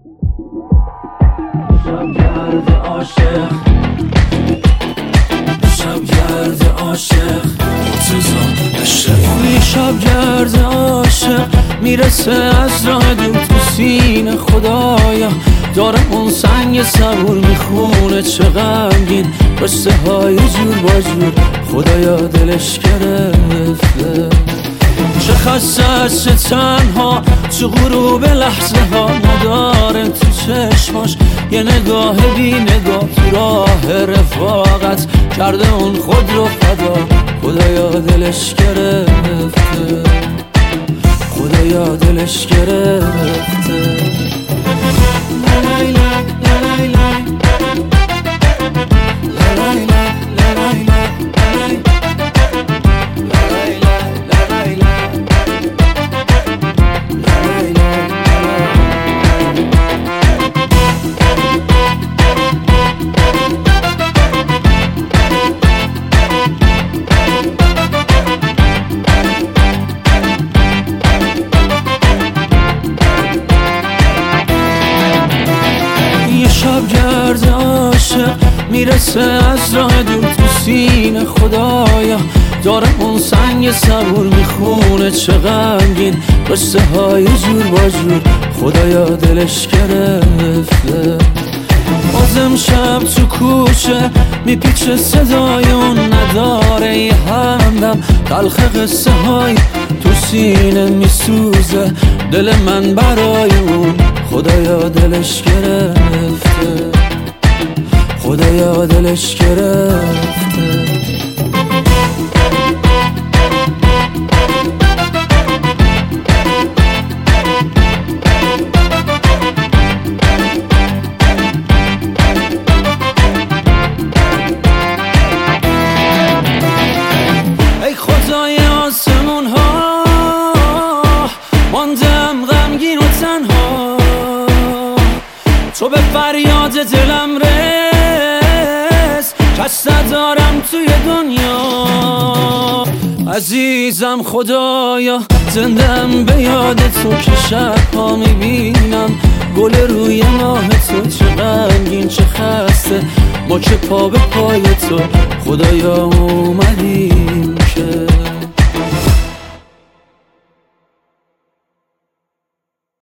شبگرد عاشق، شبگرد عاشق، مرتضی اشرفی. شبگرد عاشق میرسه از راه دور تو سینه، خدایا داره اون سنگ صبور میخونه، چه غمگین قصه های جور با جور، خدایا دلش گرفته. چه خسته چه تنها تو غروب لحظه ها، نداره تو چشماش یه نگاه بی نگاه، تو راه رفاقت کرده اون خود رو فدا، خدایا دلش گرفته، خدایا دلش گرفته. شبگرد عاشق میرسه از راه دور تو سینه، خدایا داره اون سنگ صبور میخونه، چه غمگین قصه های جور با جور، خدایا دلش گرفته. بازم شب تو کوچه میپیچه صدای اون، نداره یه همدم تلخ قصه های تو سینه میسوزه، دل من برای اون، خدایا دلش گرفته، خدایا دلش گرفته. ای خدای آسمون ها، ماندم غمگین و تنها، تو به فریاد دلم رس، کس ندارم توی دنیا. عزیزم خدایا زندم به یاد تو، که شبها میبینم گل روی ماه تو، چه غمگین چه خسته ما که پا به پای تو، خدایا اومدی